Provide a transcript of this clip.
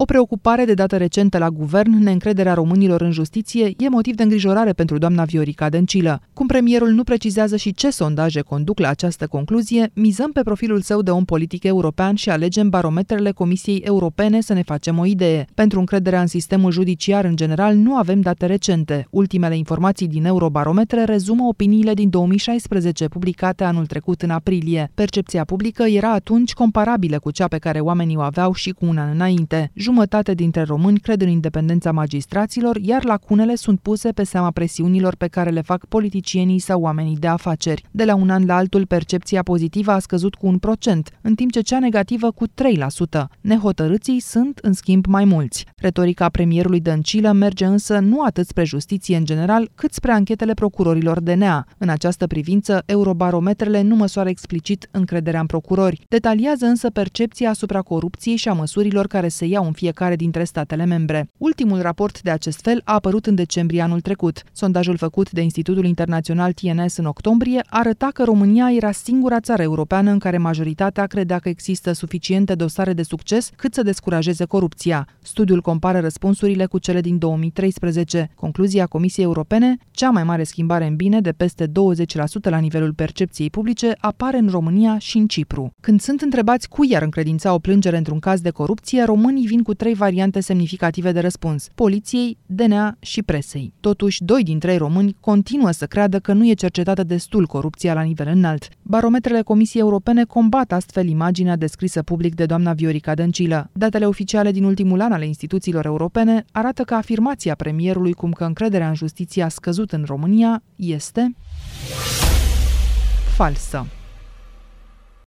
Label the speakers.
Speaker 1: O preocupare de dată recentă la guvern, neîncrederea românilor în justiție, e motiv de îngrijorare pentru doamna Viorica Dăncilă. Cum premierul nu precizează și ce sondaje conduc la această concluzie, mizăm pe profilul său de om politic european și alegem barometrele Comisiei Europene să ne facem o idee. Pentru încrederea în sistemul judiciar în general nu avem date recente. Ultimele informații din Eurobarometre rezumă opiniile din 2016, publicate anul trecut în aprilie. Percepția publică era atunci comparabilă cu cea pe care oamenii o aveau și cu un an înainte. Jumătate dintre români cred în independența magistraților, iar lacunele sunt puse pe seama presiunilor pe care le fac politicienii sau oamenii de afaceri. De la un an la altul, percepția pozitivă a scăzut cu 1%, în timp ce cea negativă cu 3%. Nehotărâții sunt, în schimb, mai mulți. Retorica premierului Dăncilă merge însă nu atât spre justiție în general, cât spre anchetele procurorilor DNA. În această privință, Eurobarometrele nu măsoară explicit încrederea în procurori. Detaliază însă percepția asupra corupției și a măsurilor care se iau în fiecare dintre statele membre. Ultimul raport de acest fel a apărut în decembrie anul trecut. Sondajul făcut de Institutul Internațional TNS în octombrie arăta că România era singura țară europeană în care majoritatea credea că există suficiente dosare de succes cât să descurajeze corupția. Studiul compară răspunsurile cu cele din 2013. Concluzia Comisiei Europene, cea mai mare schimbare în bine, de peste 20% la nivelul percepției publice, apare în România și în Cipru. Când sunt întrebați cui i-ar încredința o plângere într-un caz de corupție, românii vin cu 3 variante semnificative de răspuns: poliției, DNA și presei. Totuși, 2 din 3 români continuă să creadă că nu e cercetată destul corupția la nivel înalt. Barometrele Comisiei Europene combat astfel imaginea descrisă public de doamna Viorica Dăncilă. Datele oficiale din ultimul an ale instituțiilor europene arată că afirmația premierului cum că încrederea în justiție a scăzut în România este falsă.